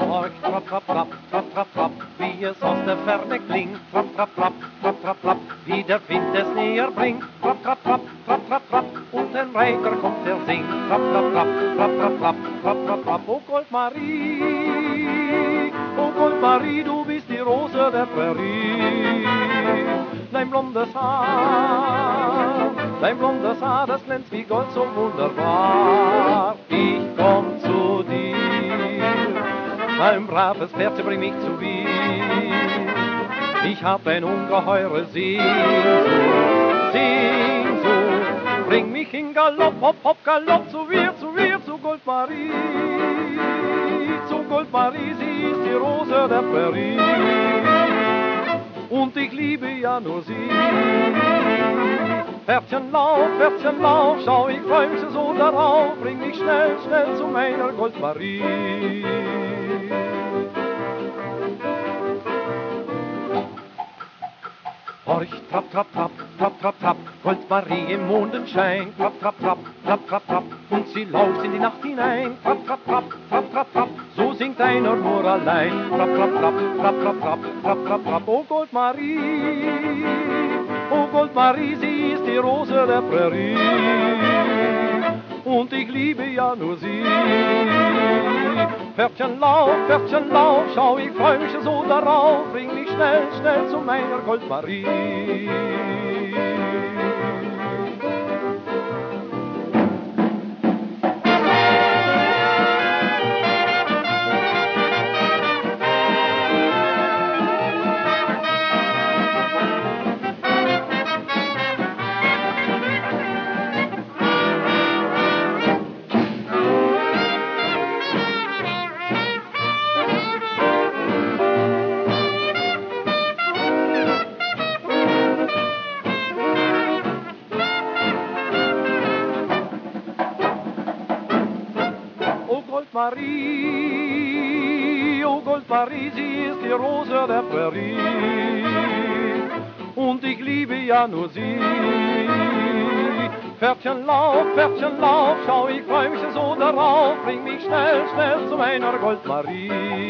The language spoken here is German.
Horch, trapp, trapp, trapp, trapp, trapp, trapp, wie es aus der Ferne klingt. Trapp, trapp, trapp, trapp, trapp, trapp, wie der Wind es näher bringt. Trapp, trapp, trapp, trapp, trapp, trapp, und ein Reiter kommt, der singt. Trapp, trapp, trapp, trapp, trapp, trapp, trapp, trapp, trapp, oh Goldmarie, du bist die Rose der Prärie. Dein blondes Haar, das glänzt wie Gold so wunderbar. Ich komm zu dir, mein braves Pferd, bring mich zu Wien. Ich hab ein ungeheure Sehnsucht, bring mich in Galopp, hopp, hopp, Galopp, zu wir, zu Goldmarie. Zu Goldmarie, sie ist die Rose der Prärie. Und ich liebe ja nur sie. Pferdchen lauf, schau, ich freu mich so darauf. Bring mich schnell, schnell zu meiner Goldmarie. Horch, trapp, trapp, trapp, trapp, trapp, trapp, Goldmarie im Mondenschein. Trapp, trapp, trapp, trapp, trapp, trapp, und sie läuft in die Nacht hinein. Trapp, trapp, trapp, trapp, trapp, trapp, so singt einer nur allein. Trapp, trapp, trapp, trapp, trapp, trapp, trapp, trapp, trapp, oh Goldmarie, sie ist die Rose der Prärie. Und ich liebe ja nur sie. Pferdchen lauf, schau, ich freu mich so darauf. Bring mich schnell, schnell zu meiner Goldmarie. Goldmarie, sie ist die Rose der Prärie. Und ich liebe ja nur sie. Pferdchen lauf, schau, ich freu mich so darauf. Bring mich schnell, schnell zu meiner Goldmarie.